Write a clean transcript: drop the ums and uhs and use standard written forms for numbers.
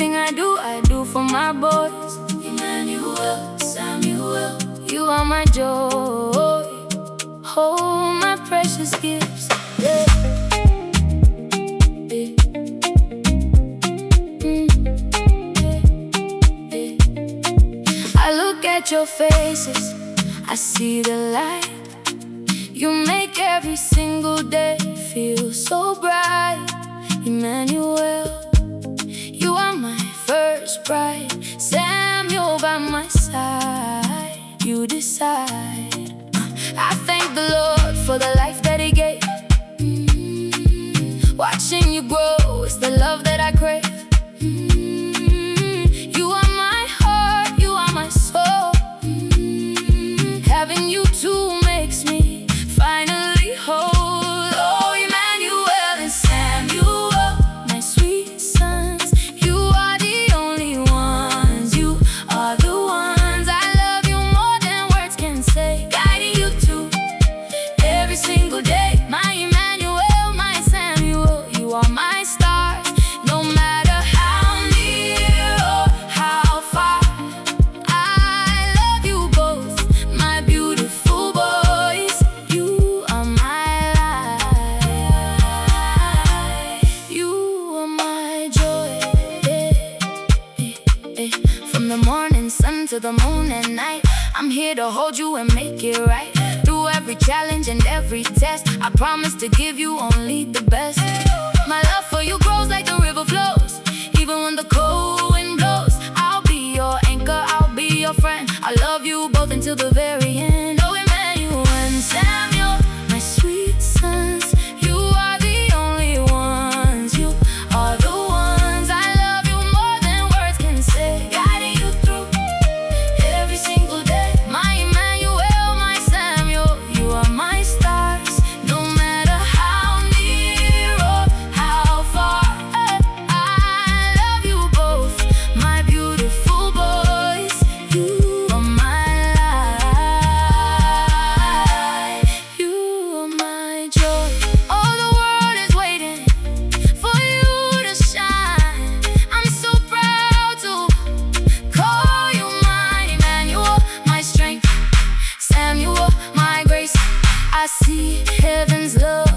Everything I do for my boys. Emmanuel, Samuel, you are my joy. Oh, my precious gifts. Yeah. I look at your faces, I see the light. You make every single day feel so bright. Emmanuel, you are my first bride. Samuel by my side, you decide. I thank the Lord for the life that He gave. Watching you grow is the love that I crave. You are my heart, you are my soul. Having you too makes me finally whole. Oh, Emmanuel and Samuel, my sweet sons, you are the only ones. You are the ones. I love you more than words can say. Guiding you to every single day. My Emmanuel, my Samuel, you are my stars. No matter how near or how far, I love you both, my beautiful boys. You are my life. You are my joy. From the morning sun to the moon at night, I'm here to hold you and make it right. Through every challenge and every test, I promise to give you only the best. My love for you grows like the river flows. Even when the cold wind blows, I'll be your anchor, I'll be your friend. I love you both until the very end. Oh, Emmanuel and Samuel, my sweet sons, you are the only ones. You are the ones. I love you more than words can say. Guiding you through every single day. My Emmanuel, my Samuel, you are my stars. No matter how near or how far, I love you both, my beautiful boys. You are my life. You are my joy. Oh, the world is waiting for you to shine. I'm so proud to call you mine. Emmanuel, my strength. Samuel, my grace. I see heaven's love